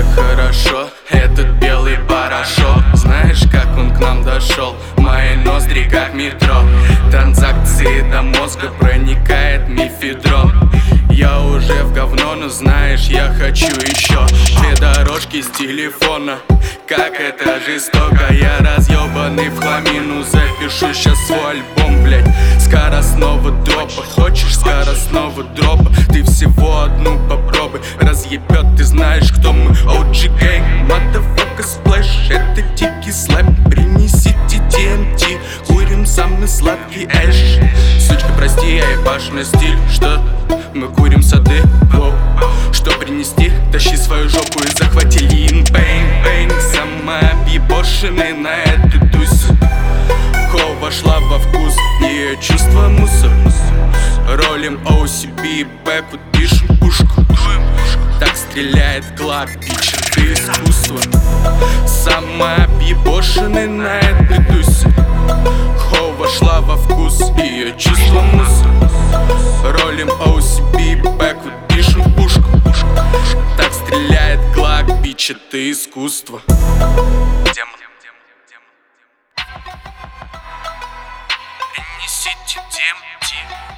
так хорошо, этот белый порошок. Знаешь, как он к нам дошел? Мои ноздри как метро. Транзакции до мозга проникает мефедрон. Я уже в говно, но знаешь, я хочу еще. Две дорожки с телефона, как это жестоко. Я разъебанный в хламину, запишу сейчас свой альбом, блять, скоростного дропа. Хочешь скоростного дропа? Ты всего одну попробуй, разъебет, ты знаешь, кто мы. OG Gang, motherfucker splash, это дикий слэп. Принесите TNT, курим самый сладкий эш. Сучка, прости, я ебашу на стиль. Что? Мы курим сады, воу. Что принести? Тащи свою жопу и захвати лин. Бэнг-бэнг, самая объебошенная на эту тусу. Хоу вошла во вкус, ее чувство мусор. Ролим OCB, бэку, пишем пушку. Так стреляет Глок, пич, это искусство. Самая объебошенная на этой тусе. Хоу вошла во вкус, ее чувство мусор. Ролим OCB, бэку, пишем пушку. Так стреляет Глок, бич, это искусство. Принесите TNT.